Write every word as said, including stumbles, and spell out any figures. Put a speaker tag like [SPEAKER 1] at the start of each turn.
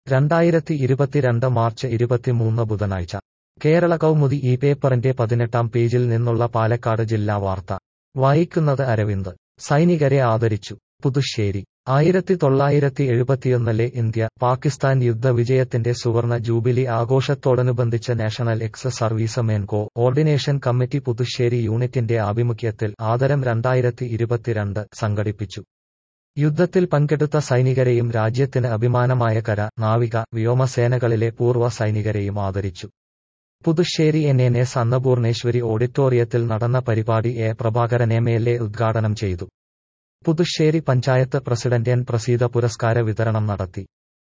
[SPEAKER 1] രണ്ടായിരത്തി ഇരുപത്തിരണ്ട് മാർച്ച് ഇരുപത്തിമൂന്ന് ബുധനാഴ്ച കേരള കൗമുദി ഈ പേപ്പറിന്റെ പതിനെട്ടാം പേജിൽ നിന്നുള്ള പാലക്കാട് ജില്ലാ വാർത്ത വായിക്കുന്നത് അരവിന്ദ്. സൈനികരെ ആദരിച്ചു. പുതുശ്ശേരി. ആയിരത്തി തൊള്ളായിരത്തി എഴുപത്തിയൊന്നിലെ ഇന്ത്യ പാകിസ്ഥാൻ യുദ്ധവിജയത്തിന്റെ സുവർണ ജൂബിലി ആഘോഷത്തോടനുബന്ധിച്ച് national ex servicemen coordination committee Puthussery യൂണിറ്റിന്റെ ആഭിമുഖ്യത്തിൽ ആദരം രണ്ടായിരത്തി ഇരുപത്തിരണ്ട് സംഘടിപ്പിച്ചു. യുദ്ധത്തിൽ പങ്കെടുത്ത സൈനികരെയും രാജ്യത്തിന് അഭിമാനമായ കര, നാവിക, വ്യോമസേനകളിലെ പൂർവ്വ സൈനികരെയും ആദരിച്ചു. Puthussery N N S Annapooraneswari ഓഡിറ്റോറിയത്തിൽ നടന്ന പരിപാടി A Prabhakaran M L A ഉദ്ഘാടനം ചെയ്തു. പുതുശ്ശേരി പഞ്ചായത്ത് പ്രസിഡന്റ് എൻ പ്രസീത പുരസ്കാര വിതരണം നടത്തി.